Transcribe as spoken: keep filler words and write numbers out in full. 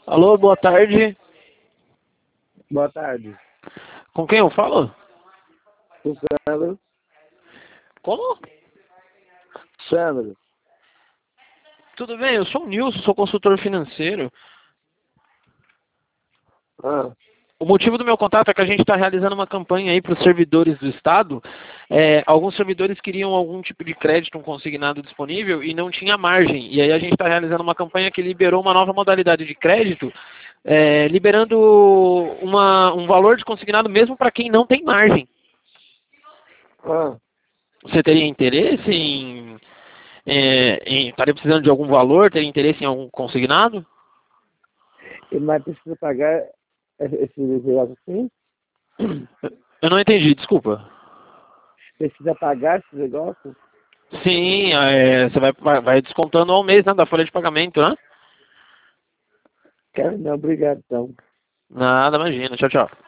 Alô, boa tarde. Boa tarde. Com quem eu falo? O Sandro. Como? Sandro. Tudo bem? Eu sou o Nilson, sou consultor financeiro. Ah, O motivo do meu contato é que a gente está realizando uma campanha aí para os servidores do Estado. É, alguns servidores queriam algum tipo de crédito, um consignado disponível e não tinha margem. E aí a gente está realizando uma campanha que liberou uma nova modalidade de crédito, é, liberando uma, um valor de consignado mesmo para quem não tem margem. ah. Você teria interesse em, é, em... Estaria precisando de algum valor? Teria interesse em algum consignado? E mas precisa pagar esse esse negócio assim? Eu não entendi, desculpa. Precisa pagar esse negócio? Sim, é, você vai, vai, vai descontando ao mês, né, da folha de pagamento, né? Quero não, obrigado então. Nada, imagina. Tchau, tchau.